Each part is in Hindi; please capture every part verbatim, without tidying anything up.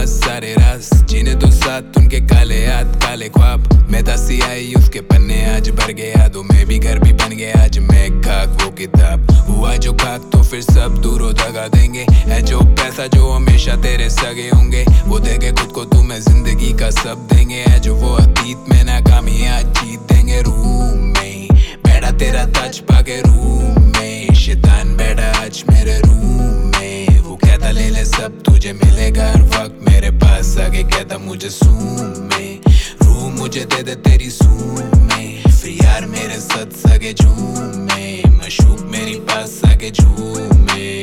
पास सारे राज, जीने दो साथ उनके काले याद काले ख्वाब। मैं था सियाही उसके पन्ने आज भर गए यादों में भी घर भी बन गया आज मैं खाक वो किताब। हुआ जो खाक तो फिर सब दूरों दगा देंगे, है जो पैसा जो हमेशा तेरे सगे होंगे। वो देखे खुद को तुम्हें जिंदगी का सब देंगे, है जो वो अतीत में नाकामी आज जीत देंगे। रूम में बैठा तेरा टच पाके रूम में, शैतान बैठा आज मेरे रूम में। वो कहता ले ले सब तुझे मिलेगा हर वक्त मेरे पास आके कहता मुझे सूम में। रूम मुझे दे दे तेरी सूम में, फिर यार मेरे सच सगे झूम में। मशूक मेरी पास आके झूमे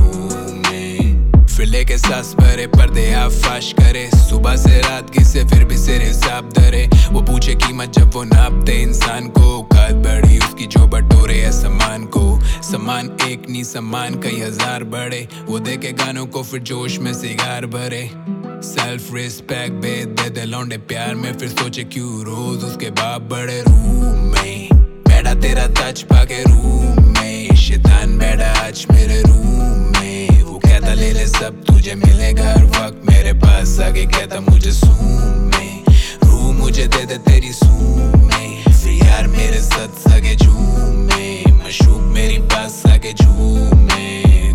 घूमे, फिर लेके सांस भरे पर्दे आप फाश करे। सुबह से रात की से फिर भी सिर हिसाब धरे। वो पूछे कीमत जब वो नापते इंसान को, औकात बढ़ी उसकी जो बटोरे है सामान को। सामान एक नहीं सामान कई हजार बड़े, वो देखे गानों को फिर जोश में सिगार भरे। सेल्फ रिस्पेक्ट बेद दे दे लौंडे प्यार में, फिर सोचे क्यों रोज उसके बाप बड़े। रूम में बैठा तेरा टच पाके रूम में, शैतान बैठा आज मेरे रूम में। वो कहता ले ले सब तुझे मिलेगा हर वक्त मेरे पास आके कहता मुझे सूम में। रूम मुझे दे दे तेरी सूम में, फिर यार मेरे सच सगे झूमे। मशूक मेरी पास आके झूमे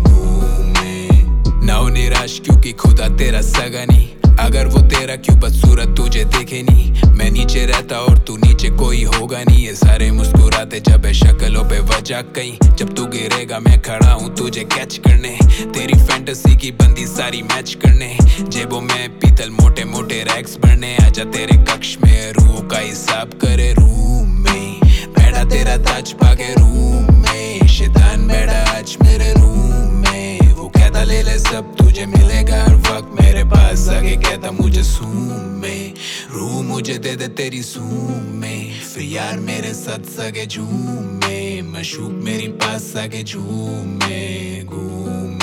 घूमे। ना हो निराश क्योंकि खुदा तेरा सगा नहीं, अगर वो तेरा क्यों बदसूरत तुझे देखे नहीं। मैं नीचे रहता और तू नीचे कोई होगा नहीं, ये सारे मुस्कुराते जब है शक्लों पे वजह कहीं। जब तू गिरेगा मैं खड़ा हूँ तुझे कैच करने, तेरी फैंटेसी की बंदी सारी मैच करने। जेबों में पीतल मोटे मोटे रैक्स भरने, आजा तेरे कक्ष में रूह का हिसाब करे। रूम में बैठा तेरा ताज पाके रूम में, शैतान बैठा आज मेरे रूम में। वो कहता ले ले सब तुझे मिलेगा हर वक्त मेरे पास आके कहता मुझे सूम में। रूम मुझे दे दे तेरी सूम में, फिर यार मेरे सच सगे झूमे। मशूक मेरी पास आके झूमे घूमे।